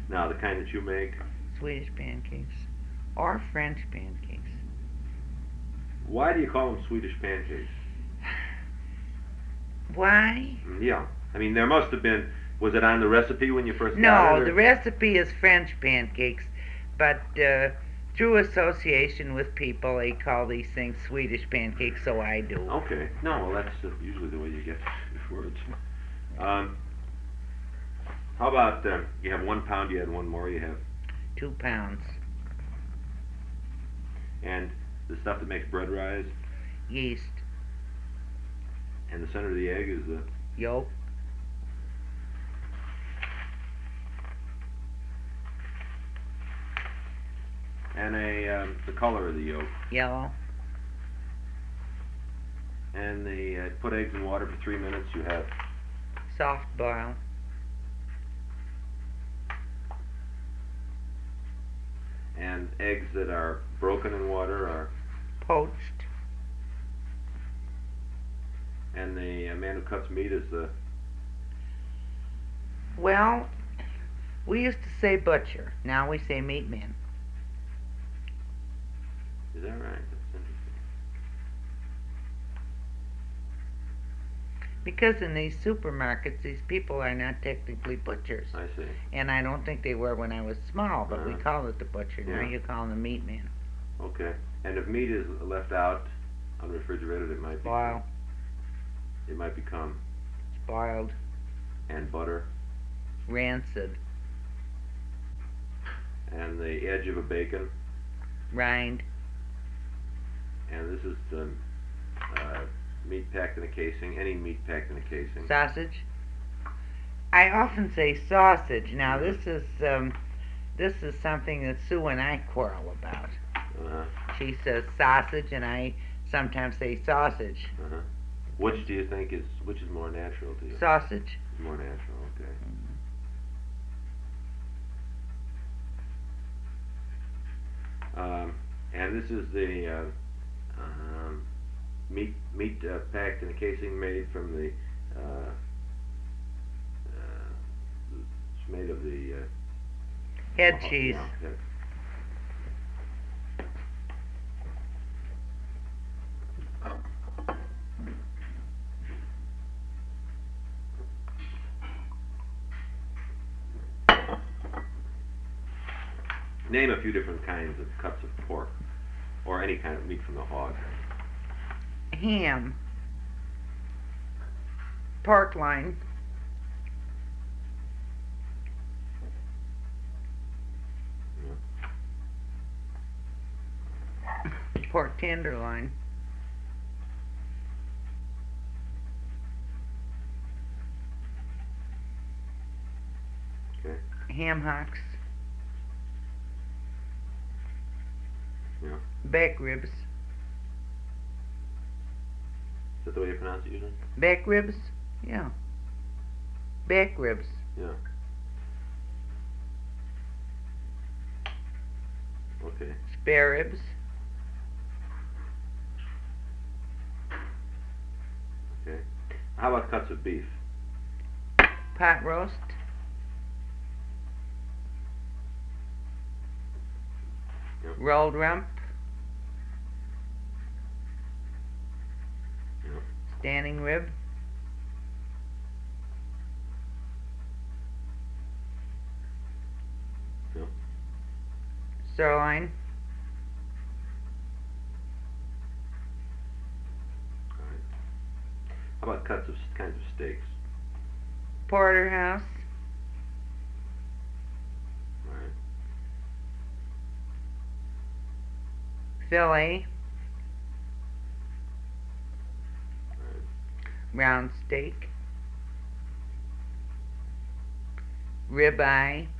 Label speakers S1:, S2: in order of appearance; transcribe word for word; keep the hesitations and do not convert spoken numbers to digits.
S1: Now, the kind that you make,
S2: Swedish pancakes. Or French pancakes.
S1: why do you call them Swedish pancakes?
S2: Why?
S1: Mm, Yeah. I mean, there must have been, was it on the recipe when you first got
S2: No,
S1: it?
S2: the
S1: Or?
S2: recipe is French pancakes, but uh, through association with people, they call these things Swedish pancakes, so I do.
S1: Okay. No, well, that's uh, usually the way you get your words. Um, how about, uh, you have one pound, you had one more, you have,
S2: Two pounds.
S1: and the stuff that makes bread rise,
S2: Yeast.
S1: and the center of the egg is the,
S2: Yolk.
S1: and a, um, the color of the yolk.
S2: Yellow.
S1: And the, uh, put eggs in water for three minutes, you have,
S2: Soft boil.
S1: and eggs that are broken in water are,
S2: Poached.
S1: and the uh, man who cuts meat is the,
S2: Well, we used to say butcher. Now we say meat man.
S1: is that right? That's interesting.
S2: Because in these supermarkets, these people are not technically butchers.
S1: I see.
S2: And I don't think they were when I was small, but we
S1: Uh-huh.
S2: call it the butcher. Now
S1: Yeah.
S2: you call him the meat man.
S1: Okay. And if meat is left out, unrefrigerated, it might
S2: Spoil.
S1: become, it might become,
S2: Spoiled.
S1: and butter,
S2: Rancid.
S1: and the edge of a bacon,
S2: Rind.
S1: and this is the uh, meat packed in a casing, any meat packed in a casing.
S2: Sausage. I often say sausage. Now
S1: Mhm.
S2: this is um, this is something that Sue and I quarrel about.
S1: Uh-huh.
S2: She says sausage, and I sometimes say sausage.
S1: Uh-huh. Which do you think is, which is more natural to you?
S2: Sausage.
S1: More natural, okay. Um, and this is the uh, um, meat meat uh, packed in a casing made from the uh, uh, it's made of the uh,
S2: Head
S1: uh,
S2: cheese.
S1: yeah, head. Name a few different kinds of cuts of pork, or any kind of meat from the hog.
S2: Ham. Pork loin. Pork tenderloin.
S1: Okay.
S2: Ham hocks.
S1: Yeah.
S2: Back ribs.
S1: Is that the way you pronounce it usually?
S2: Back ribs? Yeah. Back ribs.
S1: Yeah. Okay.
S2: Spare ribs.
S1: Okay. How about cuts of beef?
S2: Pot roast.
S1: Yep.
S2: Rolled rump.
S1: Yep.
S2: Standing rib.
S1: Yep.
S2: Sirloin.
S1: All right. How about cuts of s- kinds of steaks?
S2: Porterhouse.
S1: All right.
S2: Fillet.
S1: All right.
S2: Round steak. Rib eye.